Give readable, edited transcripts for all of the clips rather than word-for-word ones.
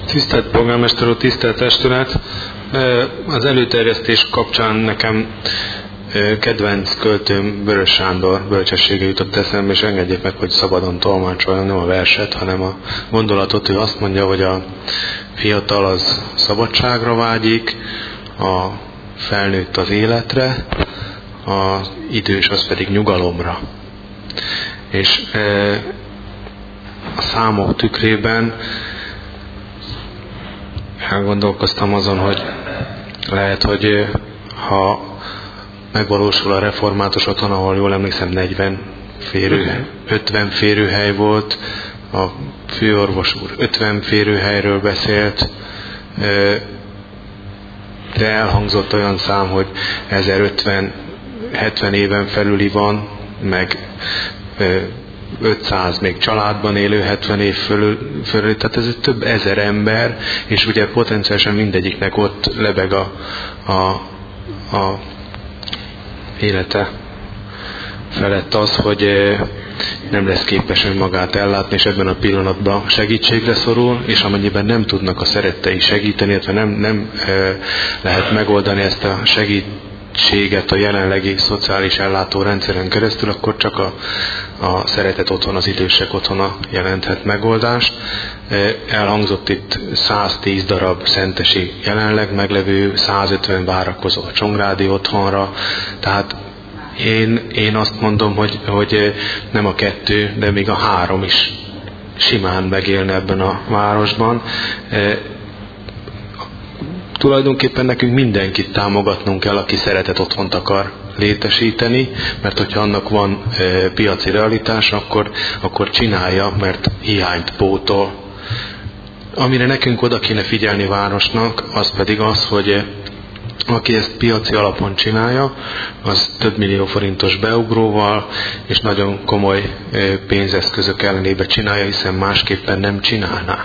Tisztelt polgármester úr, tisztelt testület! Az előterjesztés kapcsán nekem kedvenc költőm Vörös Sándor bölcsessége jutott eszembe, és engedjék meg, hogy szabadon tolmácsoljam, nem a verset, hanem a gondolatot. Ő azt mondja, hogy a fiatal az szabadságra vágyik, a felnőtt az életre, az idős az pedig nyugalomra. És a számok tükrében elgondolkoztam azon, hogy lehet, hogy ha megvalósul a református otthon, ahol jól emlékszem 50 férőhely volt, a főorvos úr 50 férőhelyről beszélt, de elhangzott olyan szám, hogy 1050 éven felüli van, meg 500 még családban élő 70 év fölül, tehát ez több ezer ember, és ugye potenciálisan mindegyiknek ott lebeg a élete felett az, hogy nem lesz képes önmagát ellátni, és ebben a pillanatban segítségre szorul, és amennyiben nem tudnak a szerettei segíteni, illetve nem lehet megoldani ezt a segítséget a jelenlegi szociális ellátórendszeren keresztül, akkor csak a szeretet otthon, az idősek otthona jelenthet megoldást. Elhangzott itt 110 darab szentesi jelenleg meglevő, 150 várakozó a Csongrádi otthonra, tehát én azt mondom, hogy nem a 2, de még a 3 is simán megélne ebben a városban. Tulajdonképpen nekünk mindenkit támogatnunk kell, aki szeretet otthont akar létesíteni, mert hogyha annak van piaci realitás, akkor csinálja, mert hiányt pótol. Amire nekünk oda kéne figyelni városnak, az pedig az, hogy aki ezt piaci alapon csinálja, az több millió forintos beugróval és nagyon komoly pénzeszközök ellenébe csinálja, hiszen másképpen nem csinálná.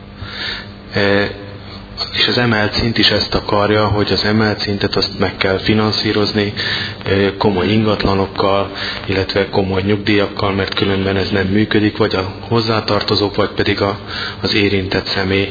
És az emelt szint is ezt akarja, hogy az emelt szintet azt meg kell finanszírozni komoly ingatlanokkal, illetve komoly nyugdíjakkal, mert különben ez nem működik, vagy a hozzátartozók, vagy pedig az érintett személy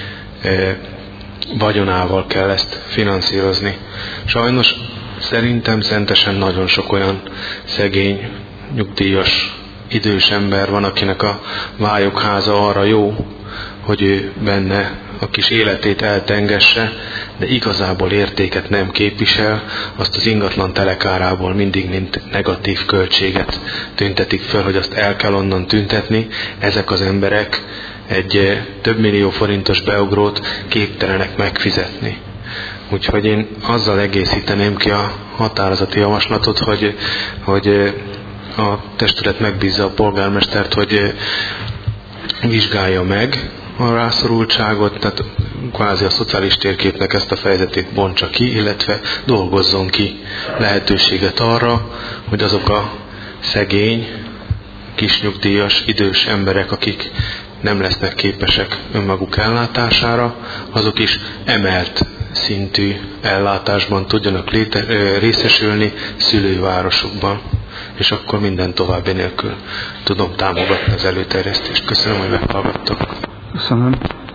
vagyonával kell ezt finanszírozni. Sajnos szerintem szentesen nagyon sok olyan szegény, nyugdíjas, idős ember van, akinek a vályokháza arra jó, hogy ő benne a kis életét eltengesse, de igazából értéket nem képvisel, azt az ingatlan telekárából mindig mint negatív költséget tüntetik föl, hogy azt el kell onnan tüntetni. Ezek az emberek egy több millió forintos beugrót képtelenek megfizetni. Úgyhogy én azzal egészíteném ki a határozati javaslatot, hogy a testület megbízza a polgármestert, hogy vizsgálja meg a rászorultságot, tehát kvázi a szociális térképnek ezt a fejezetét bontsa ki, illetve dolgozzon ki lehetőséget arra, hogy azok a szegény, kisnyugdíjas, idős emberek, akik nem lesznek képesek önmaguk ellátására, azok is emelt szintű ellátásban tudjanak részesülni szülővárosukban. És akkor minden további nélkül tudom támogatni az előterjesztést. Köszönöm, hogy meghallgattak. Köszönöm.